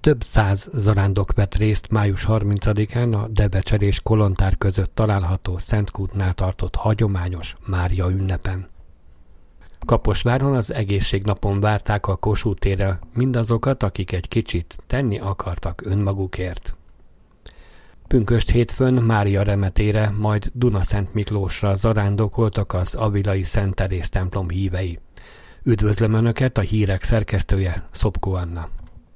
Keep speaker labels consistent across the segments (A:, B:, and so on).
A: Több száz zarándok vett részt május 30-án a Devecser és Kolontár között található Szentkútnál tartott hagyományos Mária ünnepen. Kaposváron az egészségnapon várták a Kossuth térre mindazokat, akik egy kicsit tenni akartak önmagukért. Pünkösd hétfőn Mária remetére, majd Dunaszent Miklósra zarándokoltak az avilai Szent Teréz templom hívei. Üdvözlöm Önöket, a hírek szerkesztője, Szopko Anna.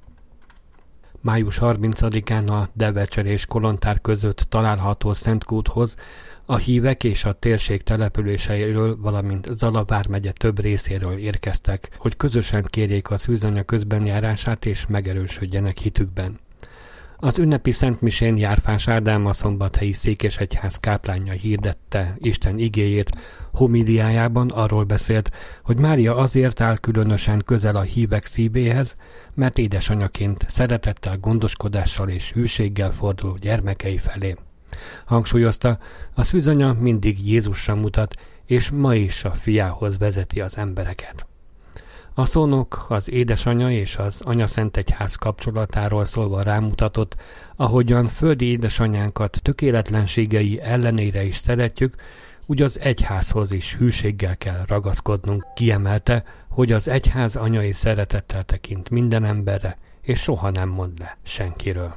A: Május 30-án a Devecser és Kolontár között található Szentkúthoz a hívek és a térség településeiről, valamint Zala vármegye több részéről érkeztek, hogy közösen kérjék a szűzanya közbenjárását és megerősödjenek hitükben. Az ünnepi szentmisén Járfás Ádám, a szombathelyi székesegyház káplánja hirdette Isten igéjét, homíliájában arról beszélt, hogy Mária azért áll különösen közel a hívek szívéhez, mert édesanyaként szeretettel, gondoskodással és hűséggel fordul gyermekei felé. Hangsúlyozta, a szűzanya mindig Jézusra mutat, és ma is a fiához vezeti az embereket. A szónok az édesanya és az anyaszentegyház kapcsolatáról szólva rámutatott, ahogyan földi édesanyánkat tökéletlenségei ellenére is szeretjük, úgy az egyházhoz is hűséggel kell ragaszkodnunk. Kiemelte, hogy az egyház anyai szeretettel tekint minden emberre, és soha nem mond le senkiről.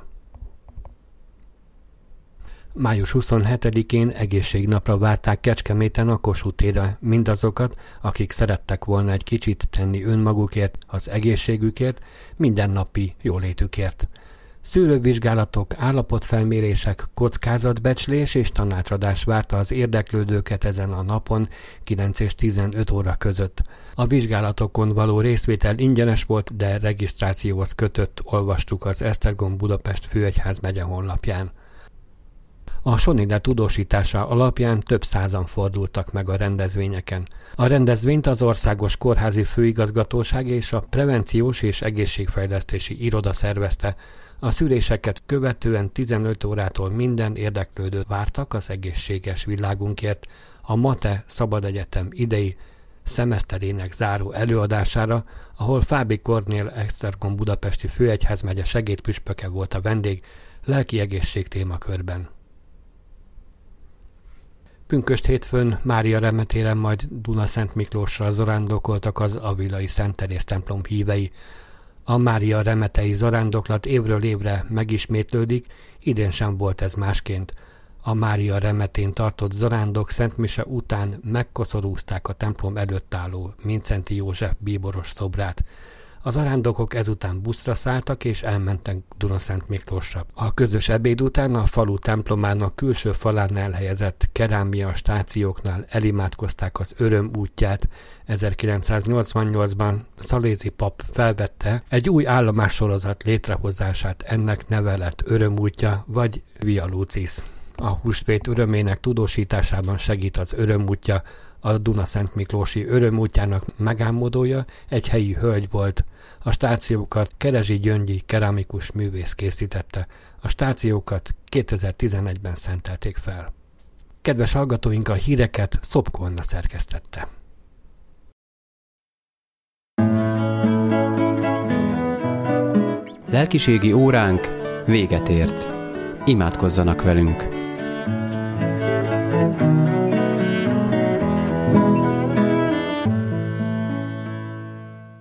A: Május 27-én egészségnapra várták Kecskeméten a Kossuth térre mindazokat, akik szerettek volna egy kicsit tenni önmagukért, az egészségükért, mindennapi jólétükért. Szűrővizsgálatok, állapotfelmérések, kockázatbecslés és tanácsadás várta az érdeklődőket ezen a napon 9 és 15 óra között. A vizsgálatokon való részvétel ingyenes volt, de regisztrációhoz kötött, olvastuk az Esztergom Budapest főegyházmegye honlapján. A Sonide tudósítása alapján több százan fordultak meg a rendezvényeken. A rendezvényt az Országos Kórházi Főigazgatóság és a Prevenciós és Egészségfejlesztési Iroda szervezte. A szüléseket követően 15 órától minden érdeklődőt vártak az egészséges világunkért a MATE Szabad Egyetem idei szemeszterének záró előadására, ahol Fábri Kornél Esztergom budapesti főegyházmegye segédpüspöke volt a vendég lelki egészség témakörben. Pünkösd hétfőn Mária remetéren, majd Dunaszent Miklósra zarándokoltak az avilai Szent Teréz templom hívei. A Mária remetei zarándoklat évről évre megismétlődik, idén sem volt ez másként. A Mária remetén tartott zarándok szentmise után megkoszorúzták a templom előtt álló Mindszenty József bíboros szobrát. A zarándokok ezután buszra szálltak és elmentek Dunaszent Miklósra. A közös ebéd után a falu templomának külső falán elhelyezett kerámia stációknál elimádkozták az öröm útját. 1988-ban Szalézi pap felvette egy új állomássorozat létrehozását, ennek neve lett Öröm útja vagy Via Lucis. A húsvét örömének tudósításában segít az Öröm útja. A Dunaszent Miklósi Öröm útjának megálmodója egy helyi hölgy volt. A stációkat Kerezsi Gyöngyi keramikus művész készítette. A stációkat 2011-ben szentelték fel. Kedves hallgatóink, a híreket Szopko Anna szerkesztette.
B: Lelkiségi óránk véget ért. Imádkozzanak velünk!